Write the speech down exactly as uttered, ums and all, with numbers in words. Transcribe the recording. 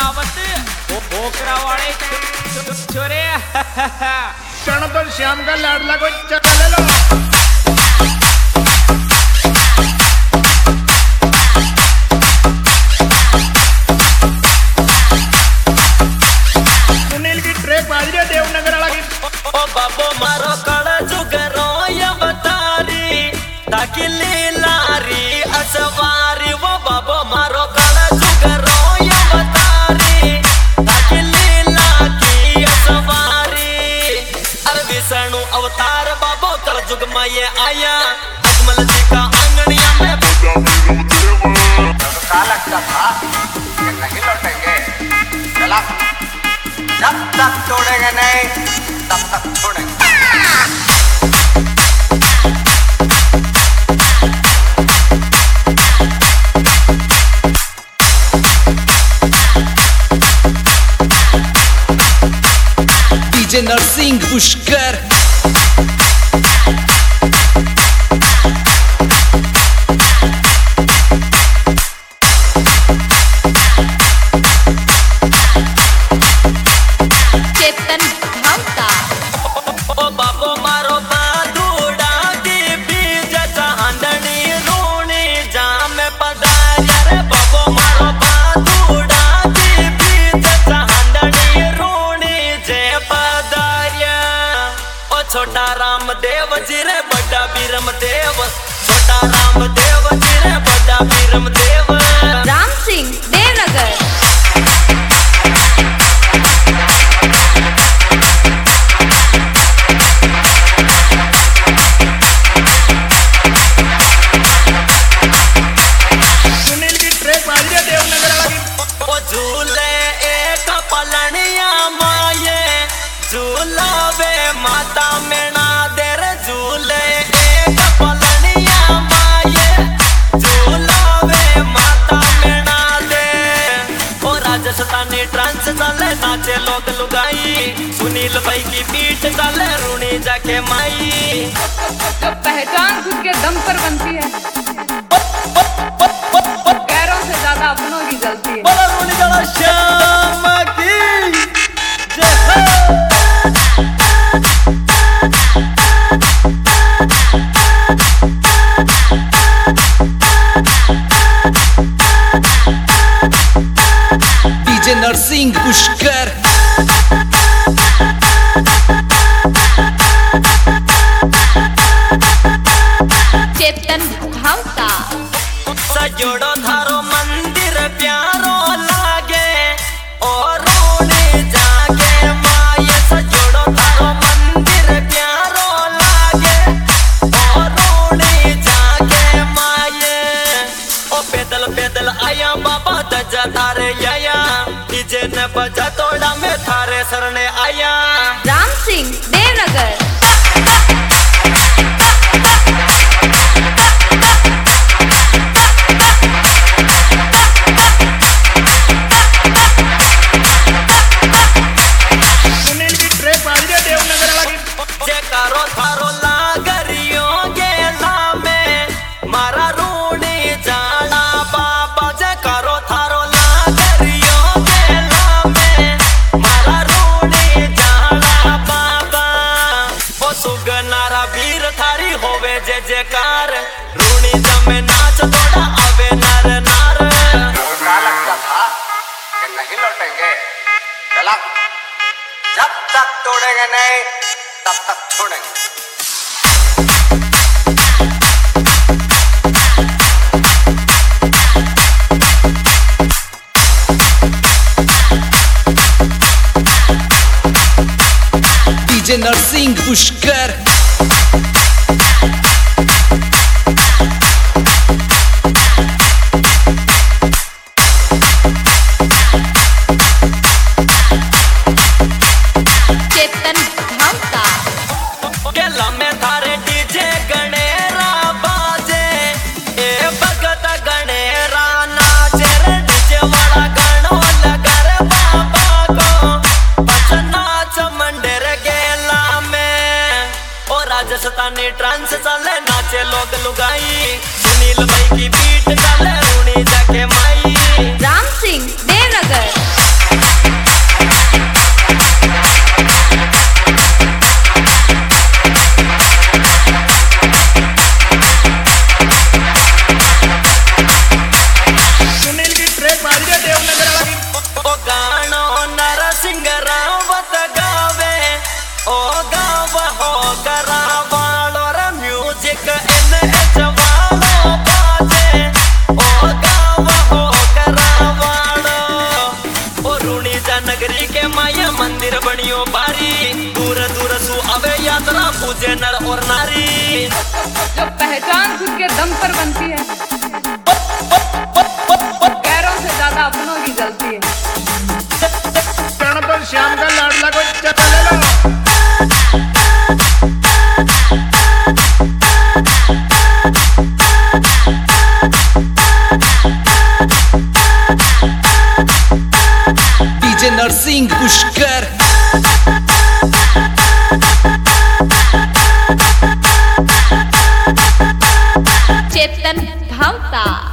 आवत ओकरा वाले छोरे क्षण तो श्याम का लाडला को चका ले लो। सुनील की ट्रैक बाज रही देवनगर वाला की। ओ बाबो मारो कड़ा जुगरो या बतारी ताकि लीलारी असवारी। वो बाबो मारो कड़ा जुगरो या बतारी ताकि लीला की असवारी। अरे विष्णु अवतार बाबो कर जुग में ये आया अजमल जी का आंगनिया में का लगता था कि नहीं लौटेंगे। चला जब तक छोड़ेंगे नहीं तब तक छोड़ेंगे। डीजे नरसिंह पुष्कर चेतन भावता। ओ बाबो मारो बादूड़ा की बीज चांदनी रोणी जाम पधारिया। रे बाबो मारो बादूड़ा की बीज चांदनी रोणी जे पधारिया। ओ छोटा राम देव जी रे बड़ा बीरम देव। छोटा राम देव जी रे बड़ा बीरम देव। राम सिंह देवनगर। सुनील की ट्रैक बाज रही देवनगर वाला की। ओ झूले एक पलनिया माये झूलावे माता मेना देर। झूले एक पलनिया माये झूलावे माता मेना दे। ओ राजस्थानी ट्रांस चले नाचे लोग लुगाई। सुनील भाई की पीठ चले रूणी जाके माई। जब पहचान खुद के दम पर बनती है गैरों से ज्यादा अपनों की गलती है। बोला रूणी जड़ा श्याम की जय हो। डीजे नरसिंह पुष्कर चेतन भावता। सजोड़ो थारो मंदिर प्यारो लागे और रोने जागे माये। सजोड़ो थारो मंदिर प्यारो लागे और रोने जागे माये। ओ पैदल पैदल आया बाबा दजा थारे आया। डीजे ने बजा तोड़ा में थारे सरने आया। राम सिंह देवनगर। सुनील की ट्रैक बाज रही देवनगर वाला की। जे कारो थारो लागरियो गेला में मारा रूणी जाना बाबा। जे कारो थारो लागरियो गेला में मारा रूणी जाना बाबा। ओ सुगनारा वीर थारी होवे जे जेकार। रूणी जमे नाच तोड़ा आवे नर नार। का लगता था कि नहीं लौटेंगे। चला जब तक तोड़ेंगे नहीं तब तक छोड़ेंगे। डीजे नरसिंह पुष्कर चेतन भावता। गेला में थारे डीजे गणेरा बाजे। ए भगत गणेरा नाचे रे डीजे वाला गणो लगर बाबा को। बच नाच मंदिर गेला में ओ राजस्थानी समझे नर और नारी, जो पहचान खुद के दम पर बनती है, गैरों से ज्यादा अपनों की जलती है। गणपत श्याम का लाडला को चला ले लो। डीजे नरसिंह पुष्कर। चेतन भावता।